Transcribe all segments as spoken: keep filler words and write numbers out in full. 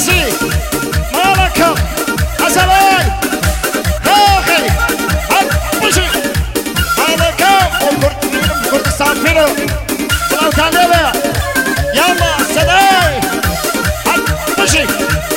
توسي مالك أزواي باقي هبشي مالك وكرت كرت سافيرو سلام كانيبا يلا سداي هبشي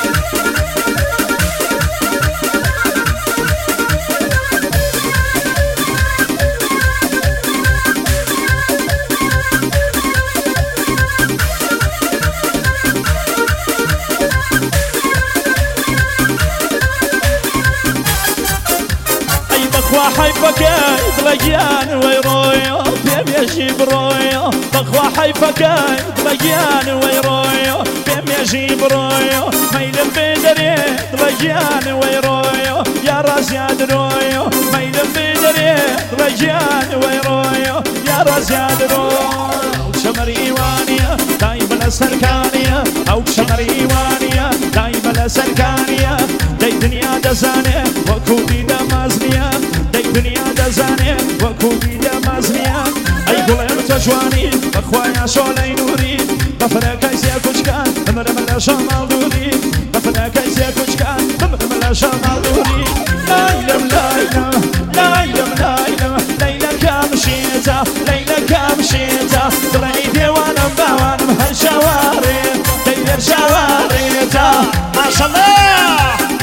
حيفك تلقيان ويرويو بيم يجيب رويو بخوا حيفك تلقيان ويرويو بيم يجيب رويو ميلم بدري تلقيان ويرويو يا راس يا درويو ميلم بدري تلقيان ويرويو يا راس يا درويو شمر ايوانيا دايما سركانيا او شمر ايوانيا دايما سركانيا داي دنيا دزانه وكودي دمازنيا دنيا دزانه وكودي دمازنيا اي قولم تجواني بخوايا شولي نوري بفرك زي كشكان مرملا شمال دوري بفرك زي كشكان مرملا شمال دوري لايلم لايلم لايلم لايلم ليلى كامشيتا ليلى كامشيتا طلعي ديوانم باوانم هالشواري دير شواريتا ما شاء الله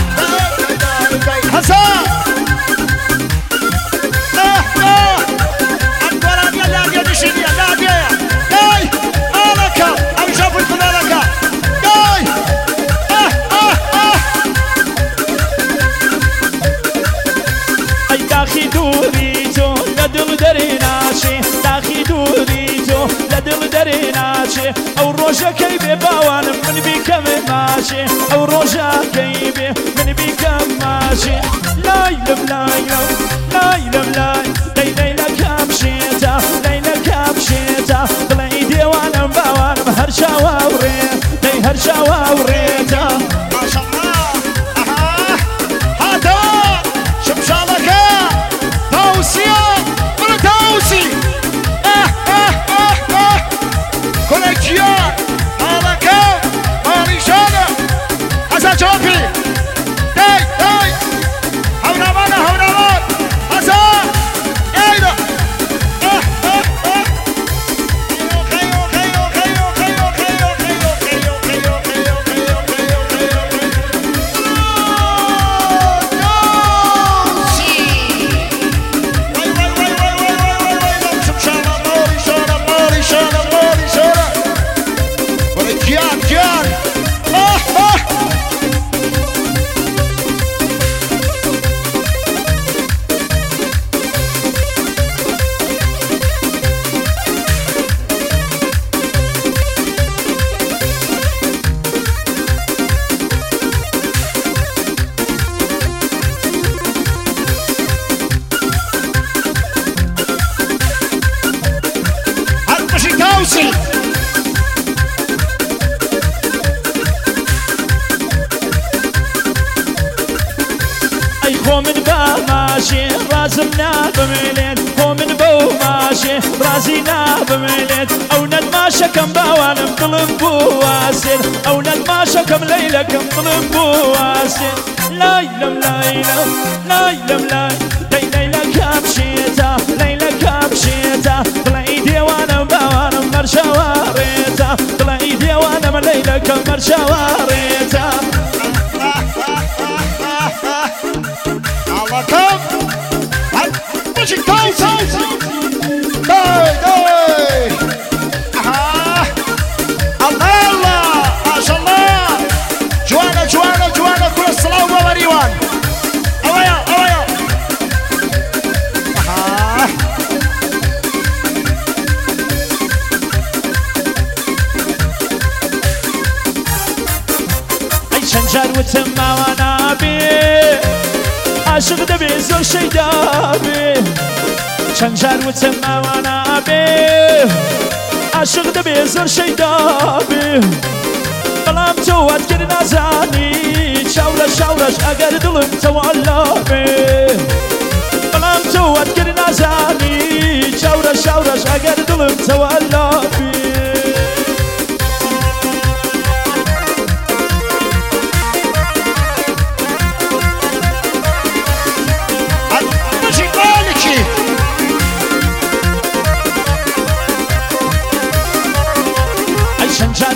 حسن داخي دوريتو لدل دريناشي داخي دوريتو لدل دريناشي او روجا كيبي باوان من بيكم ماشي او روجا كيبي من بيكم ماشي لايلم لايلم لايلم لايلم ليلى كامشيتا ليلى كامشيتا طلعي ديوانم باوانم هرشا واوريت لي هرشا واوريتا ما شاء الله اها هذا شمشالك توسيا ولا توسي اه اه اه اه كوليكشن مالك مالي شانا حسن شوفي داي داي هونا مانا هونا مان حسن ايدا اه اه اه خيو خيو خيو خيو خيو خيو خيو خيو خيو خيو خيو خيو خو من با ماشي رازم نابملت خو من بو ماشي رازي نابملت او ند ماشا كم باوانم قلب بواسل او ند ماشا كم ليلى كم قلب بواسل لايلم لايلم لايلم لايلم داي ليلى كابشيتا ليلى كابشيتا طلعي ديوانم باوانم مرشواريتا طلعي ديوانم ليلى كم مرشواريتا Come! I'm pushing toes! Dai, dai! Aha! Allah! MashaAllah! Joanna, Joanna, Joanna, كل الصلاة والريوان! أويا، أويا! Aha! أي شنجر وتما وأنا بيه عاشق دبي زور شي دابي شنجر وتما وانا بيه عاشق دبي زور شي دابي بلام توات كرنا زاني شاورش شاورش اگر دلم توالا بيه بلام توات كرنا زاني شاورش شاورش اگر دلم توالا بيه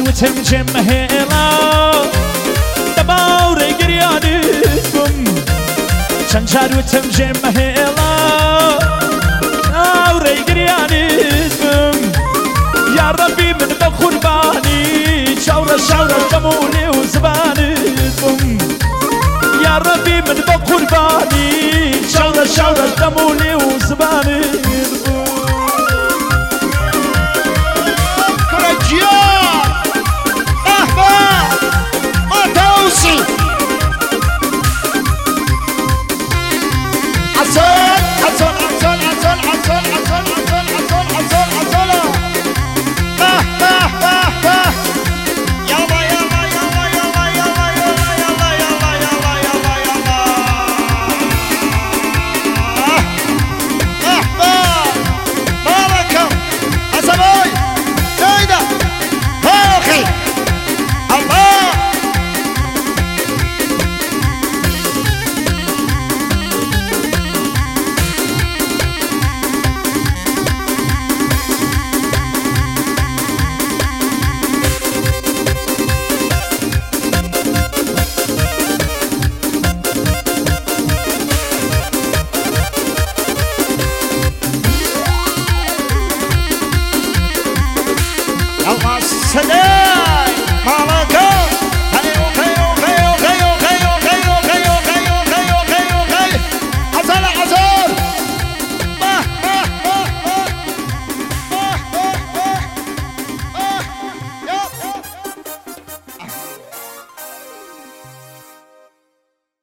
وتم جمهيلا دباوري قريانكم شنشار وتم جمهيلا دباوري قريانكم يا ربي من بقرباني شاورة شاورة جمولي وزبانكم يا ربي من بقرباني شاورة شاورة جمولي وزبانكم